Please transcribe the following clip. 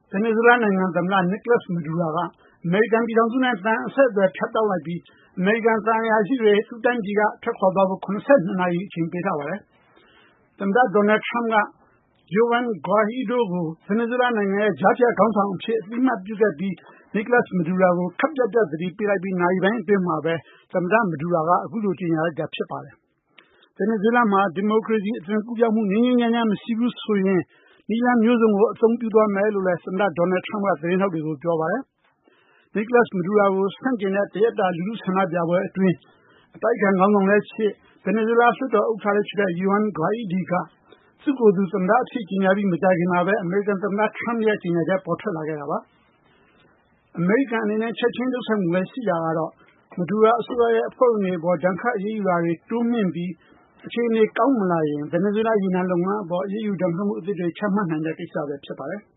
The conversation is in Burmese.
ဗင်နီဇွဲလားနိုင်ငံသမ္မတ Nicolas Maduro ကအမေရိကန်ပြည်ထောင်စုနဲ့သံအဆက်အသွယ်ဖြတ်တောက်လိုက်ပြီးအမေရိကန်သံအရာရှိတွေသူ့တိုင်းပြည်ကထွက်ခွာသွားဖို့72နာရီအချိန်ပေးထားပါတယ်။သမ္မတ Donald Trump က Juan Guaido ကိုဗင်နီဇွဲလားနိုင်ငံရဲ့ကြားဖြတ်ခေါင်းဆောင်အဖြစ်အသိအမှတ်ပြုခဲ့ပြီးNicolas Maduro ကိုခပ်ပြတ်ပြတ်သတိပေးလိုက်ပြီးနာရီပိုင်းအတွင်းမှာပဲသမ္မတ Maduro ကအခုလိုကြေညာလိုက်တာဖြစ်ပါတယ်။ဗင်နီဇွဲလားမှာဒီမိုကရေစီအသွင်ကူးပြောင်းမှုငြိမ်းငြိမ်းချမ်းချမ်းမရှိဘူးဆိုရင်နည်းလမ်းမျိုးစုံကိုအသုံးပြုသွားမယ်လို့လည်းသမ္မတ Donald Trump ကသတင်းထောက်တွေကိုပြောပါတယ်။ Nicolas Maduro ကိုဆန့်ကျင်တဲ့တရက်တာလူထုဆန္ဒပြပွဲအတွင်းအတိုက်အခံခေါင်းဆောင်လည်းဖြစ်ဗင်နီဇွဲလားလွှတ်တော်ဥက္ကဋ္ဌလည်းဖြစ်တဲ့Juan Guaidoကသူ့ကိုယ်သူသမ္မတအဖြစ်ကြေညာပြီးမကြာခင်မှာပဲအမေရိကန်သမ္မတ Trump ရဲ့ကြေညာချက်ပေါ်ထွက်လာခဲ့တာပါ။အမေရိကန်အနေနဲ့ချက်ချင်းလုပ်ဆောင်မှုပဲရှိတာကတော့Maduroအစိုးရရဲ့အဖွဲ့ဝင်တွေအပေါ်ဒဏ်ခတ်အရေးယူတာတွေတိုးမြှင့်ပြီးအခြေအနေကောင်းမလာရင်ဗင်နီဇွဲလားရေနံလုပ်ငန်းအပေါ်အရေးယူဒဏ်ခတ်မှုအသစ်တွေချမှတ်နိုင်တဲ့ကိစ္စပဲဖြစ်ပါတယ်။